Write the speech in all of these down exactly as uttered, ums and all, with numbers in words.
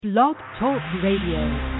Blog Talk Radio.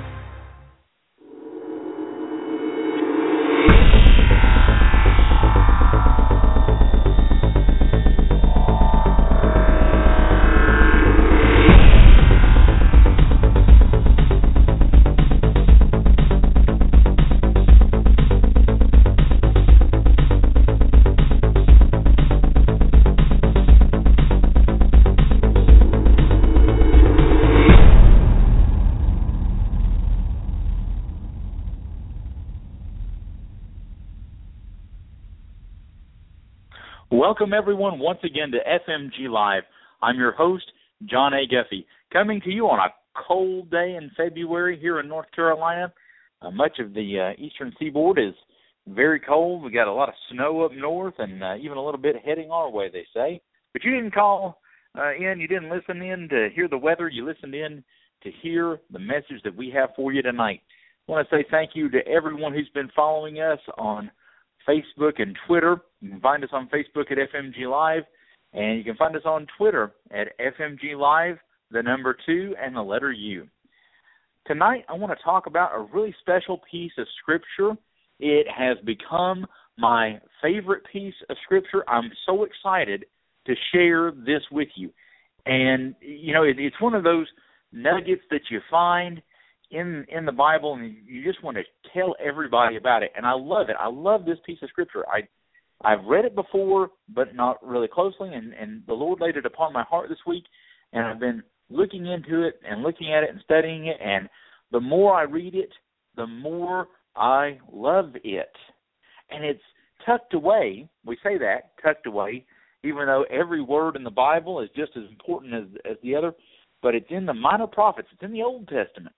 Welcome, everyone, once again to F M G Live. I'm your host, John A. Guffey, coming to you on a cold day in February here in North Carolina. Uh, much of the uh, eastern seaboard is very cold. We got a lot of snow up north and uh, even a little bit heading our way, they say. But you didn't call uh, in, you didn't listen in to hear the weather. You listened in to hear the message that we have for you tonight. I want to say thank you to everyone who's been following us on Facebook and Twitter. You can find us on Facebook at F M G Live, and you can find us on Twitter at F M G Live, the number two, and the letter U. Tonight, I want to talk about a really special piece of Scripture. It has become my favorite piece of Scripture. I'm so excited to share this with you. And, you know, it, it's one of those nuggets that you find in in the Bible, and you just want to tell everybody about it. And I love it. I love this piece of Scripture. I, I've read it before, but not really closely, and, and the Lord laid it upon my heart this week, and I've been looking into it and looking at it and studying it, and the more I read it, the more I love it. And it's tucked away. We say that, tucked away, even though every word in the Bible is just as important as, as the other, but it's in the Minor Prophets. It's in the Old Testament,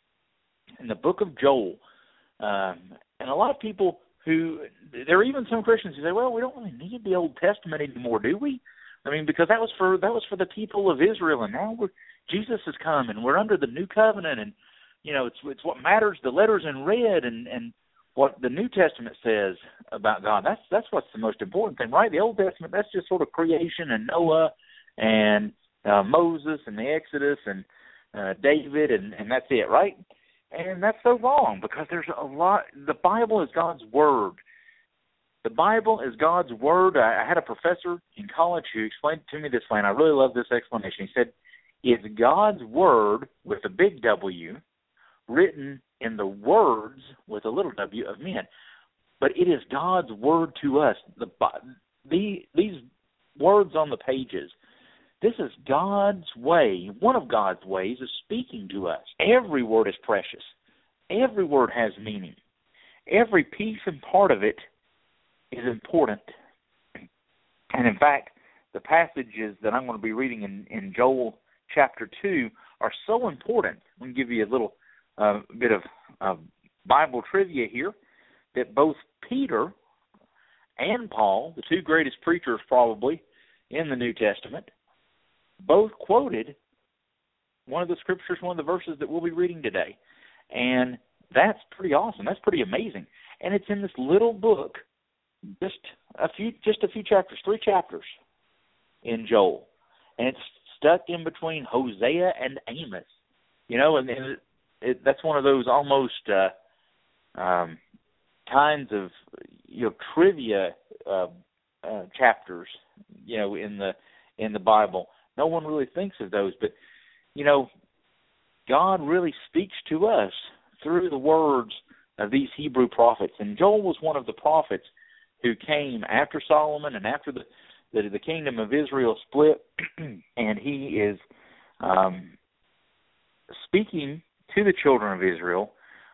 in the book of Joel. Um, and a lot of people who, there are even some Christians who say, well, we don't really need the Old Testament anymore, do we? I mean, because that was for that was for the people of Israel, and now we're, Jesus has come, and we're under the new covenant, and, you know, it's it's what matters, the letters in red, and, and what the New Testament says about God. That's that's what's the most important thing, right? The Old Testament, that's just sort of creation and Noah and uh, Moses and the Exodus and uh, David, and, and that's it, right? And that's so wrong, because there's a lot. The Bible is God's Word. The Bible is God's Word. I, I had a professor in college who explained it to me this way, and I really love this explanation. He said, it's God's Word with a big W written in the words with a little w of men. But it is God's Word to us. The, the These words on the pages, this is God's way, one of God's ways of speaking to us. Every word is precious. Every word has meaning. Every piece and part of it is important. And in fact, the passages that I'm going to be reading in, in Joel chapter two are so important. I'm going to give you a little uh, bit of uh, Bible trivia here, that both Peter and Paul, the two greatest preachers probably in the New Testament, both quoted one of the scriptures, one of the verses that we'll be reading today. And that's pretty awesome. That's pretty amazing. And it's in this little book, just a few just a few chapters, three chapters in Joel. And it's stuck in between Hosea and Amos. You know, and, and it, it, that's one of those almost uh, um, kinds of, you know, trivia uh, uh, chapters, you know, in the in the Bible. No one really thinks of those, but, you know, God really speaks to us through the words of these Hebrew prophets. And Joel was one of the prophets who came after Solomon and after the, the, the kingdom of Israel split, and he is um, speaking to the children of Israel.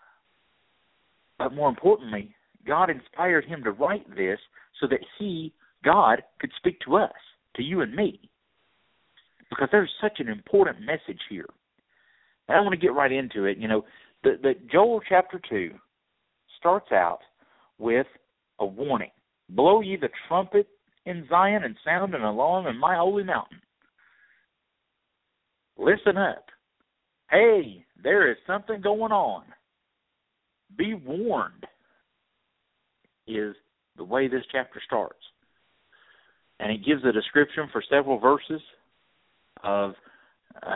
But more importantly, God inspired him to write this so that he, God, could speak to us, to you and me. Because there's such an important message here. And I want to get right into it. You know, the, the Joel chapter two starts out with a warning. Blow ye the trumpet in Zion and sound an alarm in my holy mountain. Listen up. Hey, there is something going on. Be warned, is the way this chapter starts. And it gives a description for several verses of uh,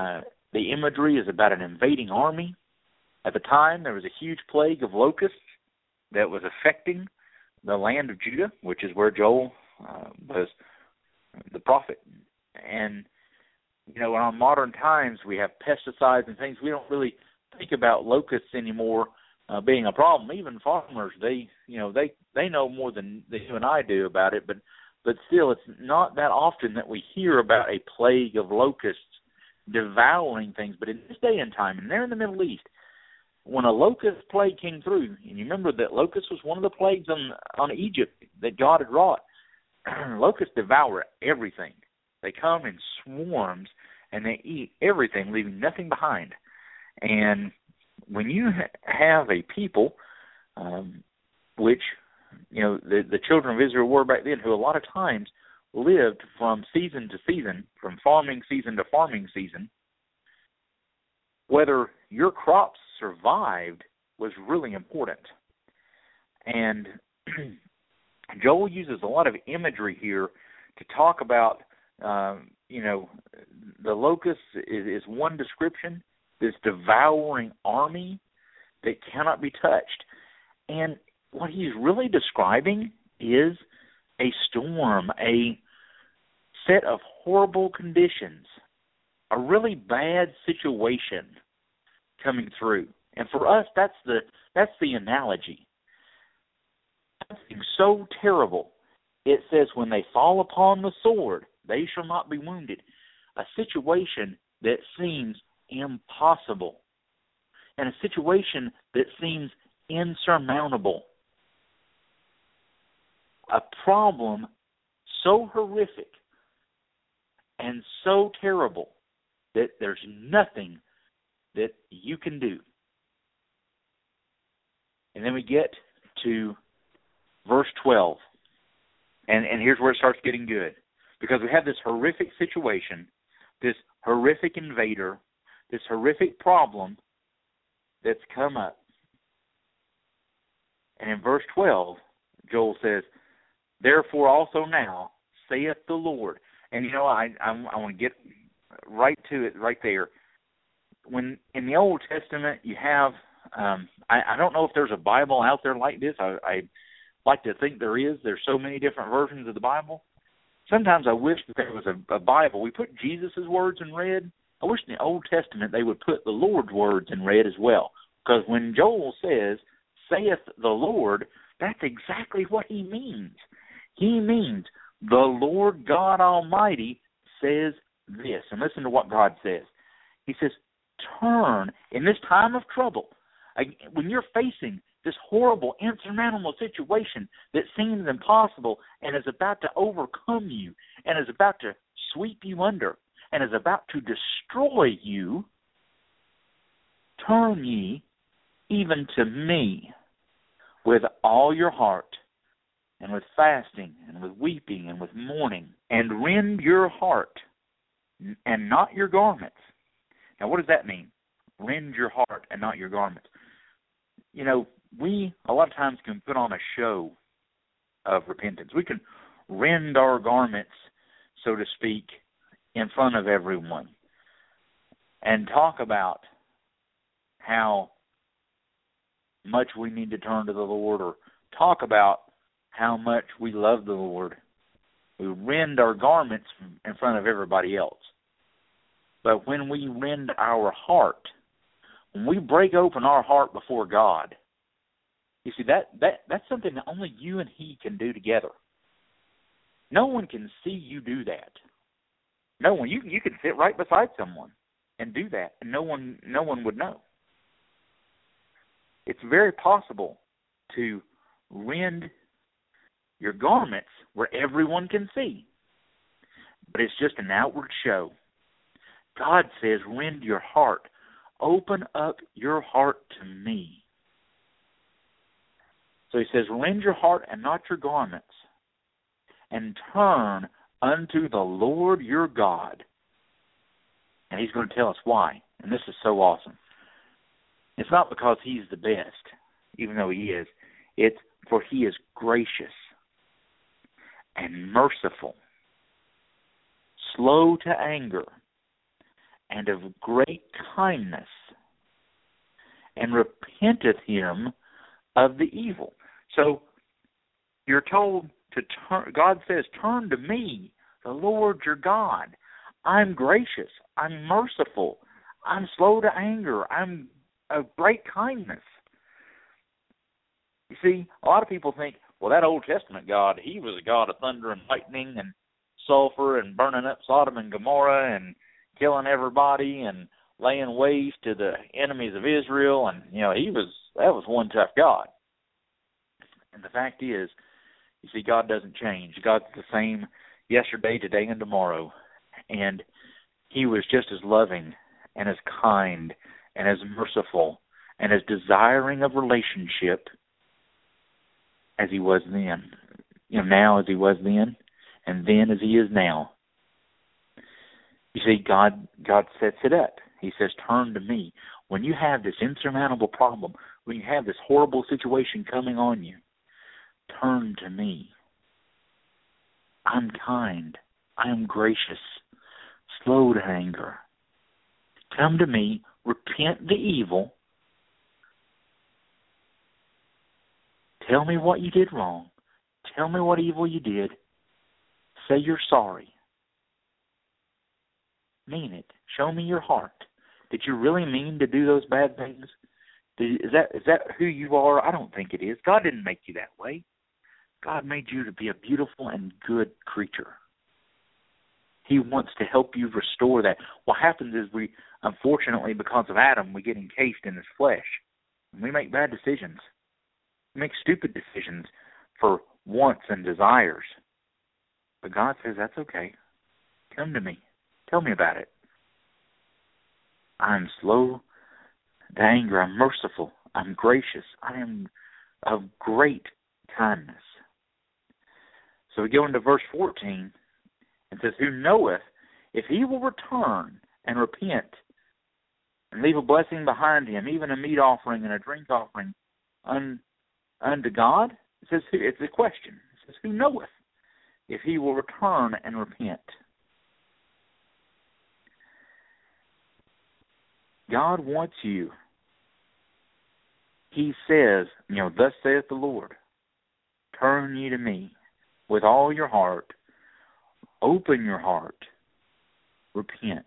the imagery is about an invading army. At the time, there was a huge plague of locusts that was affecting the land of Judah, which is where Joel uh, was the prophet. And, you know, in our modern times, we have pesticides and things. We don't really think about locusts anymore uh, being a problem. Even farmers, they, you know, they, they know more than, than you and I do about it, but But still, it's not that often that we hear about a plague of locusts devouring things. But in this day and time, and they're in the Middle East, when a locust plague came through, and you remember that locust was one of the plagues on on Egypt that God had wrought, locusts devour everything. They come in swarms, and they eat everything, leaving nothing behind. And when you have a people, um, which... you know, the, the children of Israel were back then, who a lot of times lived from season to season, from farming season to farming season, whether your crops survived was really important. And Joel uses a lot of imagery here to talk about, um, you know, the locust is, is one description, this devouring army that cannot be touched. And what he's really describing is a storm, a set of horrible conditions, a really bad situation coming through. And for us, that's the that's the analogy. Something so terrible. It says, when they fall upon the sword, they shall not be wounded. A situation that seems impossible. And a situation that seems insurmountable. A problem so horrific and so terrible that there's nothing that you can do. And then we get to verse twelve. And, and here's where it starts getting good. Because we have this horrific situation, this horrific invader, this horrific problem that's come up. And in verse twelve, Joel says, therefore also now, saith the Lord. And, you know, I I, I want to get right to it right there. When in the Old Testament you have, um, I, I don't know if there's a Bible out there like this. I, I like to think there is. There's so many different versions of the Bible. Sometimes I wish that there was a, a Bible. We put Jesus' words in red. I wish in the Old Testament they would put the Lord's words in red as well. Because when Joel says, saith the Lord, that's exactly what he means. He means the Lord God Almighty says this. And listen to what God says. He says, turn in this time of trouble. When you're facing this horrible, insurmountable situation that seems impossible and is about to overcome you and is about to sweep you under and is about to destroy you, turn ye even to me with all your heart, and with fasting, and with weeping, and with mourning, and rend your heart, and not your garments. Now, what does that mean? Rend your heart, and not your garments. You know, we, a lot of times, can put on a show of repentance. We can rend our garments, so to speak, in front of everyone, and talk about how much we need to turn to the Lord, or talk about how much we love the Lord. We rend our garments in front of everybody else. But when we rend our heart, when we break open our heart before God, you see, that, that that's something that only you and He can do together. No one can see you do that. No one. You you could sit right beside someone and do that, and no one no one would know. It's very possible to rend your garments where everyone can see. But it's just an outward show. God says, rend your heart. Open up your heart to me. So he says, rend your heart and not your garments, and turn unto the Lord your God. And he's going to tell us why. And this is so awesome. It's not because he's the best, even though he is. It's for he is gracious and merciful, slow to anger, and of great kindness, and repenteth him of the evil. So you're told to turn. God says, turn to me, the Lord your God. I'm gracious. I'm merciful. I'm slow to anger. I'm of great kindness. You see, a lot of people think, well, that Old Testament God, he was a God of thunder and lightning and sulfur and burning up Sodom and Gomorrah and killing everybody and laying waste to the enemies of Israel. And, you know, he was, that was one tough God. And the fact is, you see, God doesn't change. God's the same yesterday, today, and tomorrow. And he was just as loving and as kind and as merciful and as desiring of relationship as he was then. You know, now as he was then, and then as he is now. You see, God God sets it up. He says, turn to me. When you have this insurmountable problem, when you have this horrible situation coming on you, turn to me. I'm kind. I am gracious, slow to anger. Come to me, repent the evil. Tell me what you did wrong. Tell me what evil you did. Say you're sorry. Mean it. Show me your heart. Did you really mean to do those bad things? Did, is that is that who you are? I don't think it is. God didn't make you that way. God made you to be a beautiful and good creature. He wants to help you restore that. What happens is we, unfortunately, because of Adam, we get encased in this flesh. And we make bad decisions. We make stupid decisions for wants and desires. But God says, that's okay. Come to me. Tell me about it. I'm slow to anger. I'm merciful. I'm gracious. I am of great kindness. So we go into verse fourteen. It says, who knoweth if he will return and repent and leave a blessing behind him, even a meat offering and a drink offering un, unto God? It says, it's a question. It says, who knoweth if he will return and repent? God wants you. He says, you know, thus saith the Lord, turn ye to me with all your heart. Open your heart. Repent.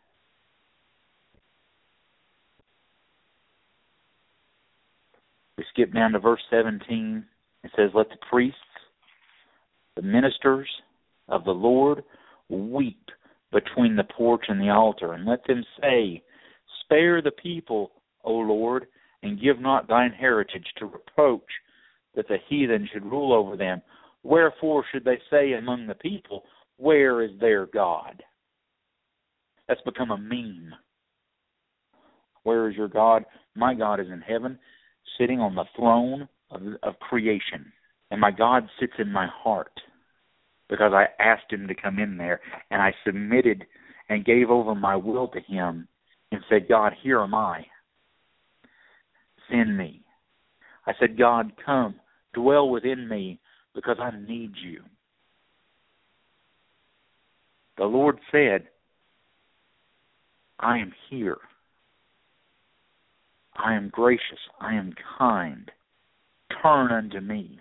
We skip down to verse seventeen. It says, let the priests, the ministers of the Lord, weep between the porch and the altar, and let them say, spare the people, O Lord, and give not thine heritage to reproach, that the heathen should rule over them. Wherefore should they say among the people, where is their God? That's become a meme. Where is your God? My God is in heaven, sitting on the throne of, of creation. And my God sits in my heart because I asked him to come in there, and I submitted and gave over my will to him and said, God, here am I. Send me. I said, God, come, dwell within me because I need you. The Lord said, I am here. I am gracious. I am kind. Turn unto me.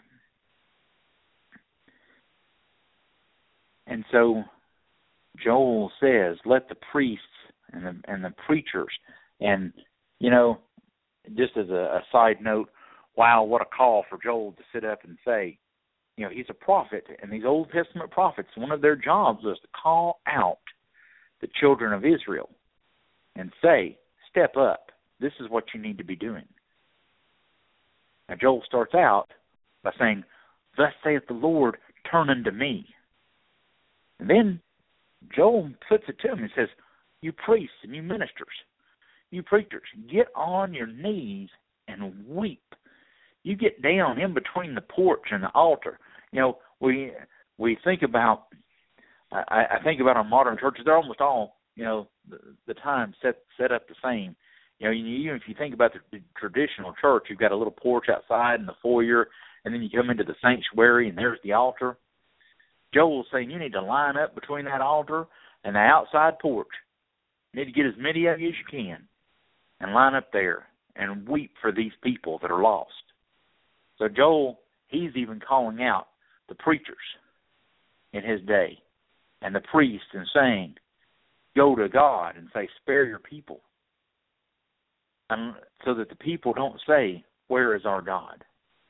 And so Joel says, let the priests and the, and the preachers, and, you know, just as a, a side note, wow, what a call for Joel to sit up and say, you know, he's a prophet, and these Old Testament prophets, one of their jobs was to call out the children of Israel and say, step up. This is what you need to be doing. Now, Joel starts out by saying, thus saith the Lord, turn unto me. And then Joel puts it to him and says, you priests and you ministers, you preachers, get on your knees and weep. You get down in between the porch and the altar. You know, we we think about, I, I think about our modern churches. They're almost all, you know, the, the time set set up the same. You know, even if you think about the, the traditional church, you've got a little porch outside in the foyer, and then you come into the sanctuary, and there's the altar. Joel's saying you need to line up between that altar and the outside porch. You need to get as many of you as you can and line up there and weep for these people that are lost. So Joel, he's even calling out the preachers in his day and the priests and saying, go to God and say, spare your people. And so that the people don't say, where is our God?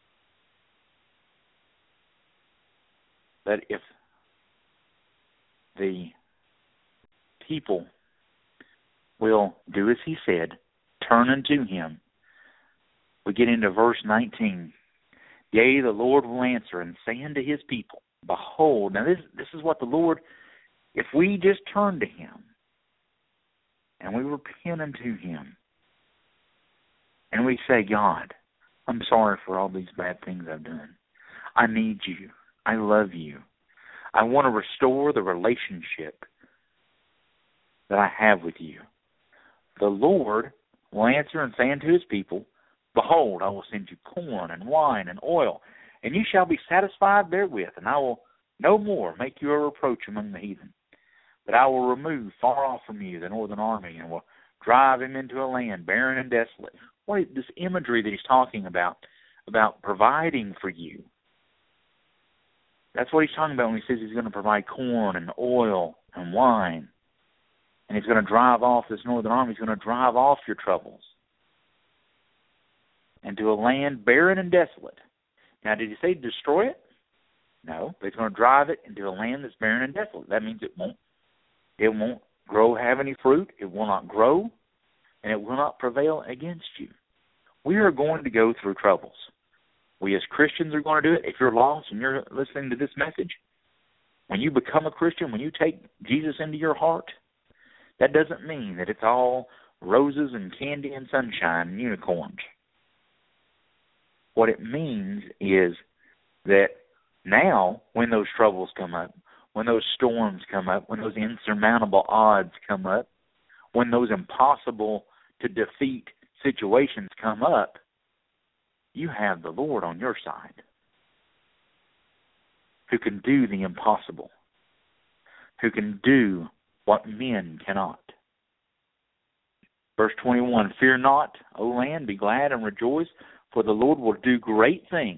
That if the people will do as he said, turn unto him. We get into verse nineteen. Yea, the Lord will answer and say unto his people, behold, now this, this is what the Lord, if we just turn to him and we repent unto him and we say, God, I'm sorry for all these bad things I've done. I need you. I love you. I want to restore the relationship that I have with you. The Lord will answer and say unto his people, behold, I will send you corn and wine and oil, and you shall be satisfied therewith, and I will no more make you a reproach among the heathen. But I will remove far off from you the northern army, and will drive him into a land barren and desolate. What is this imagery that he's talking about, about providing for you? That's what he's talking about when he says he's going to provide corn and oil and wine. And he's going to drive off this northern army. He's going to drive off your troubles into a land barren and desolate. Now, did he say destroy it? No, but he's going to drive it into a land that's barren and desolate. That means it won't, it won't grow, have any fruit. It will not grow, and it will not prevail against you. We are going to go through troubles. We as Christians are going to do it. If you're lost and you're listening to this message, when you become a Christian, when you take Jesus into your heart, that doesn't mean that it's all roses and candy and sunshine and unicorns. What it means is that now, when those troubles come up, when those storms come up, when those insurmountable odds come up, when those impossible to defeat situations come up, you have the Lord on your side who can do the impossible, who can do what men cannot. Verse twenty-one, fear not, O land, be glad and rejoice, for the Lord will do great things.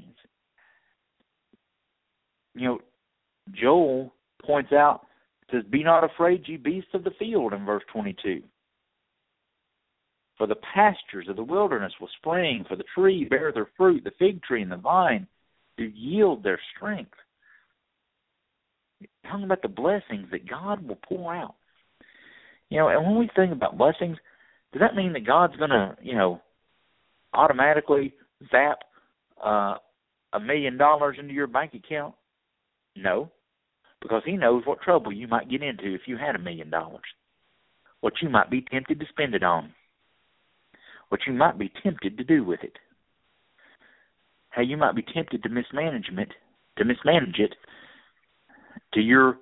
You know, Joel points out, says, be not afraid, ye beasts of the field, in verse twenty-two. For the pastures of the wilderness will spring, for the tree bear their fruit, the fig tree and the vine do yield their strength. Talking about the blessings that God will pour out. You know, and when we think about blessings, does that mean that God's going to, you know, automatically zap uh, a million dollars into your bank account? No, because he knows what trouble you might get into if you had a million dollars, what you might be tempted to spend it on, what you might be tempted to do with it, how you might be tempted to mismanage it, to mismanage it to your,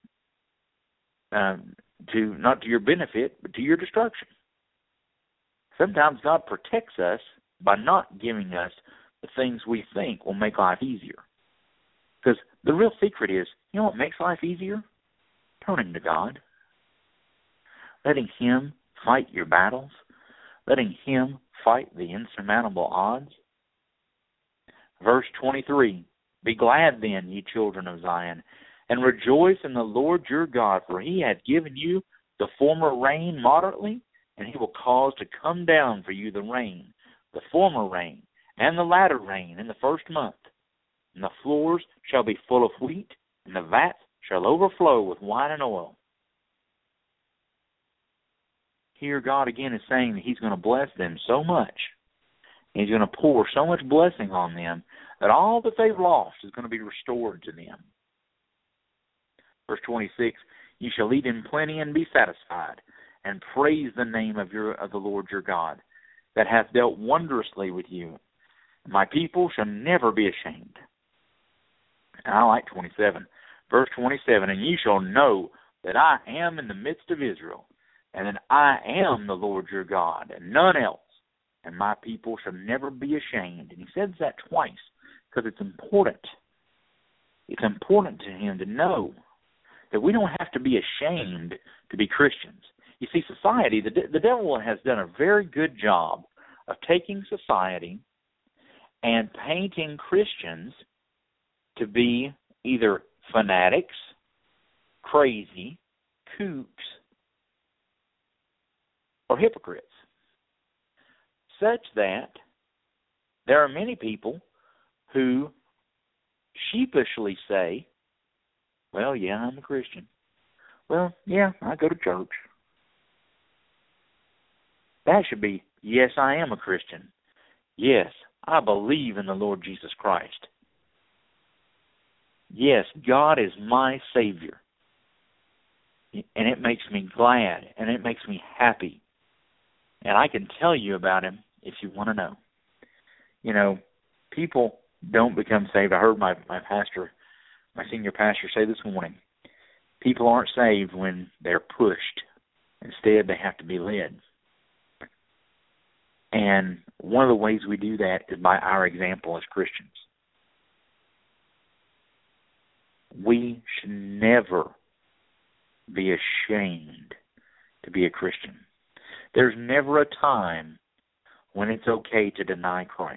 um, to not to your benefit, but to your destruction. Sometimes God protects us by not giving us the things we think will make life easier. Because the real secret is, you know what makes life easier? Turning to God. Letting him fight your battles. Letting him fight the insurmountable odds. Verse twenty-three, be glad then, ye children of Zion, and rejoice in the Lord your God, for he hath given you the former rain moderately, and he will cause to come down for you the rain, the former rain, and the latter rain in the first month. And the floors shall be full of wheat, and the vats shall overflow with wine and oil. Here God again is saying that he's going to bless them so much. He's going to pour so much blessing on them that all that they've lost is going to be restored to them. Verse twenty-six, you shall eat in plenty and be satisfied, and praise the name of your of the Lord your God, that hath dealt wondrously with you. My people shall never be ashamed. And I like twenty-seven. Verse twenty-seven, and ye shall know that I am in the midst of Israel, and that I am the Lord your God, and none else, and my people shall never be ashamed. And he says that twice, because it's important. It's important to him to know that we don't have to be ashamed to be Christians. You see, society, the, the devil has done a very good job of taking society and painting Christians to be either fanatics, crazy, kooks, or hypocrites, such that there are many people who sheepishly say, well, yeah, I'm a Christian. Well, yeah, I go to church. That should be, yes, I am a Christian. Yes, I believe in the Lord Jesus Christ. Yes, God is my Savior. And it makes me glad, and it makes me happy. And I can tell you about Him if you want to know. You know, people don't become saved. I heard my, my pastor, my senior pastor say this morning, people aren't saved when they're pushed. Instead, they have to be led. And one of the ways we do that is by our example as Christians. We should never be ashamed to be a Christian. There's never a time when it's okay to deny Christ,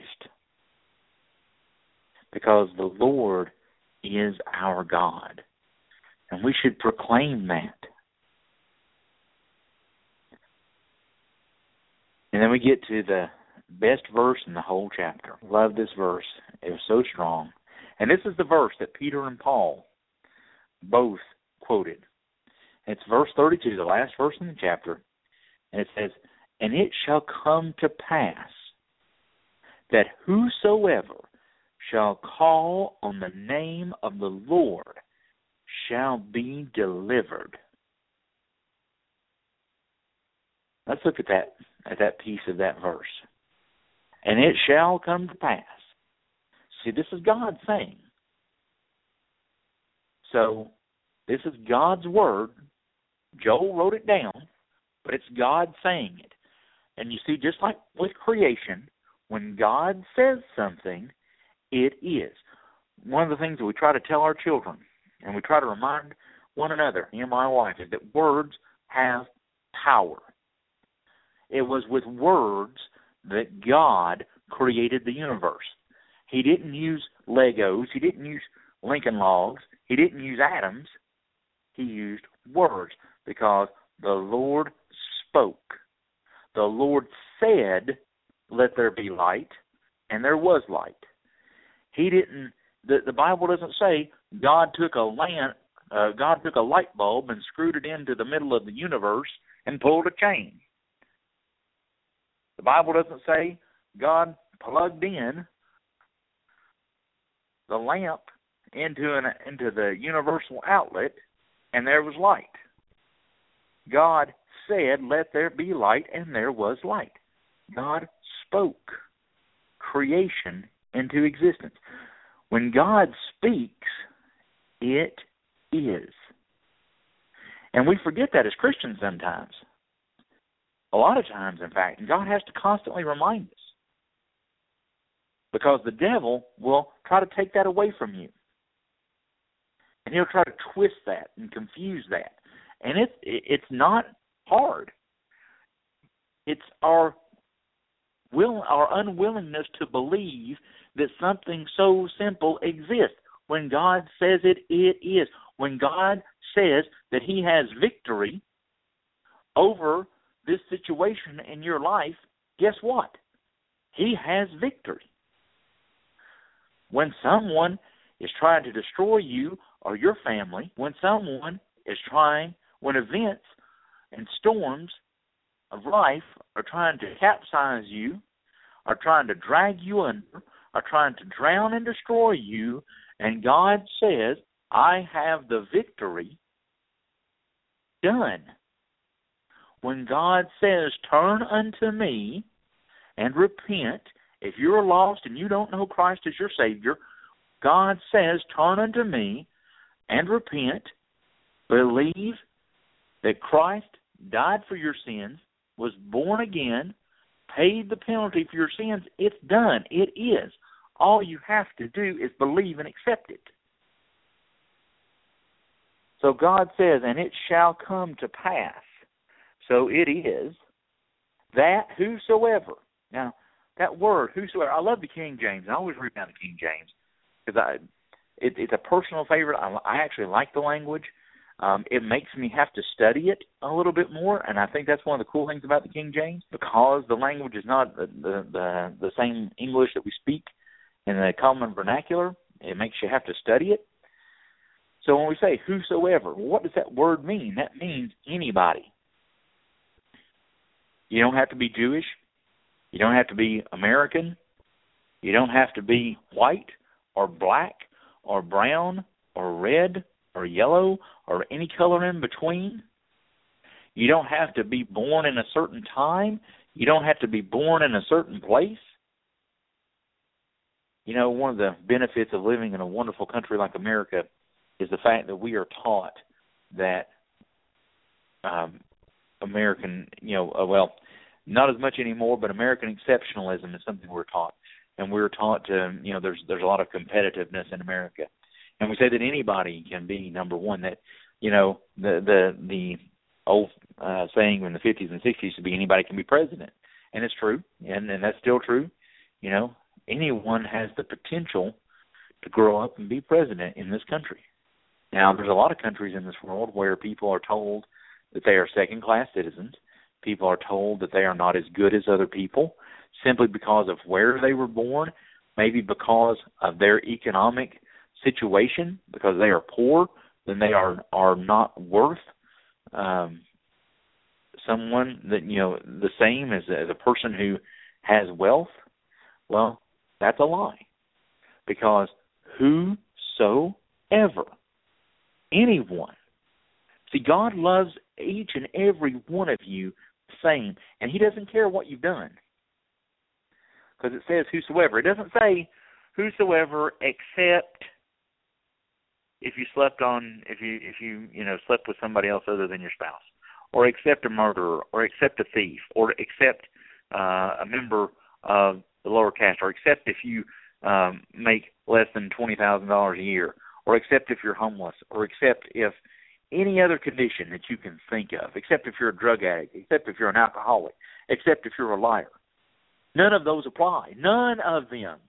because the Lord is our God, and we should proclaim that. And then we get to the best verse in the whole chapter. Love this verse. It was so strong. And this is the verse that Peter and Paul both quoted. It's verse thirty-two, the last verse in the chapter. And it says, and it shall come to pass that whosoever shall call on the name of the Lord shall be delivered. Let's look at that at that piece of that verse. And it shall come to pass. See, this is God saying. So, this is God's word. Joel wrote it down, but it's God saying it. And you see, just like with creation, when God says something, it is. One of the things that we try to tell our children, and we try to remind one another, me and my wife, is that words have power. It was with words that God created the universe. He didn't use Legos. He didn't use Lincoln Logs. He didn't use atoms. He used words because the Lord spoke. The Lord said, let there be light, and there was light. He didn't, the, the Bible doesn't say God took a lamp, uh, God took a light bulb and screwed it into the middle of the universe and pulled a chain. The Bible doesn't say God plugged in the lamp into an into the universal outlet and there was light. God said, let there be light, and there was light. God spoke creation into existence. When God speaks, it is. And we forget that as Christians sometimes. A lot of times, in fact, and God has to constantly remind us. Because the devil will try to take that away from you. And he'll try to twist that and confuse that. And it, it's not hard. It's our will, our unwillingness to believe that something so simple exists. When God says it, it is. When God says that He has victory over this situation in your life, guess what? He has victory. When someone is trying to destroy you or your family, when someone is trying, when events and storms of life are trying to capsize you, are trying to drag you under, are trying to drown and destroy you, and God says, I have the victory, done. When God says, turn unto me and repent, if you're lost and you don't know Christ as your Savior, God says, turn unto me and repent, believe that Christ died for your sins, was born again, paid the penalty for your sins. It's done. It is. All you have to do is believe and accept it. So God says, and it shall come to pass. So it is that whosoever. Now, that word, whosoever, I love the King James. I always read down the King James because I, it, it's a personal favorite. I, I actually like the language. Um, it makes me have to study it a little bit more, and I think that's one of the cool things about the King James, because the language is not the the, the, the same English that we speak in the common vernacular. It makes you have to study it. So when we say whosoever, what does that word mean? That means anybody. You don't have to be Jewish. You don't have to be American. You don't have to be white or black or brown or red or yellow or any color in between. You don't have to be born in a certain time. You don't have to be born in a certain place. You know, one of the benefits of living in a wonderful country like America is the fact that we are taught that um, American, you know, uh, well, not as much anymore, but American exceptionalism is something we're taught. And we're taught to, you know, there's there's a lot of competitiveness in America. And we say that anybody can be number one, that, you know, the the, the old uh, saying in the fifties and sixties to be anybody can be president. And it's true, and, and that's still true. You know, anyone has the potential to grow up and be president in this country. Now, there's a lot of countries in this world where people are told that they are second-class citizens. People are told that they are not as good as other people simply because of where they were born, maybe because of their economic situation, because they are poor, then they are, are not worth um, someone that, you know, the same as, as a person who has wealth. Well, that's a lie, because whosoever, anyone. See, God loves each and every one of you the same, and he doesn't care what you've done, because it says whosoever. It doesn't say whosoever except if you slept on, if you, if you, you know, slept with somebody else other than your spouse, or except a murderer, or except a thief, or except uh, a member of the lower caste, or except if you um, make less than twenty thousand dollars a year, or except if you're homeless, or except if any other condition that you can think of, except if you're a drug addict, except if you're an alcoholic, except if you're a liar. None of those apply. None of them.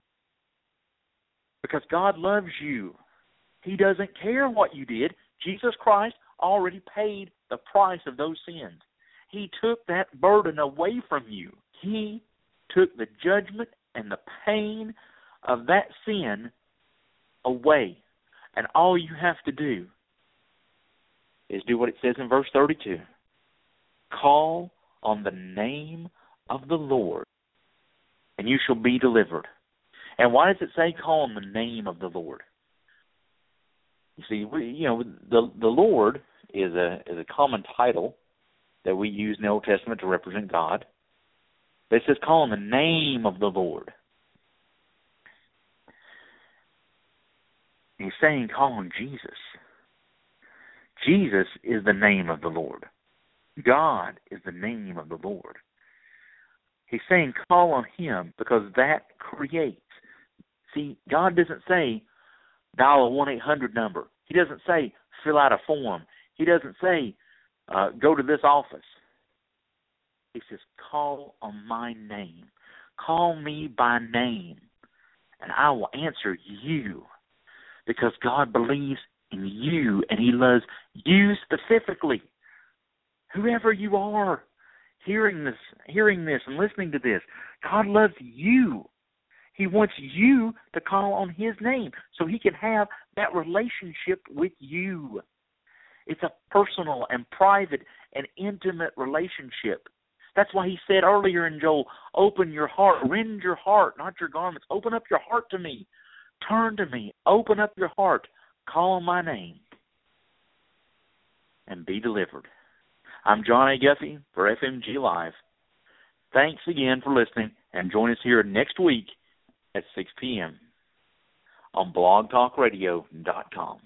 Because God loves you. He doesn't care what you did. Jesus Christ already paid the price of those sins. He took that burden away from you. He took the judgment and the pain of that sin away. And all you have to do is do what it says in verse thirty-two. Call on the name of the Lord, and you shall be delivered. And why does it say call on the name of the Lord? You see, we, you know, the the Lord is a is a common title that we use in the Old Testament to represent God. But it says call on the name of the Lord. He's saying call on Jesus. Jesus is the name of the Lord. God is the name of the Lord. He's saying call on him because that creates. See, God doesn't say dial a one eight hundred number. He doesn't say fill out a form. He doesn't say uh, go to this office. He says call on my name. Call me by name, and I will answer you, because God believes in you, and he loves you specifically. Whoever you are, hearing this, hearing this and listening to this, God loves you. He wants you to call on his name so he can have that relationship with you. It's a personal and private and intimate relationship. That's why he said earlier in Joel, open your heart, rend your heart, not your garments. Open up your heart to me. Turn to me. Open up your heart. Call on my name and be delivered. I'm John A. Guffey for F M G Live. Thanks again for listening, and join us here next week at six p.m. on blog talk radio dot com.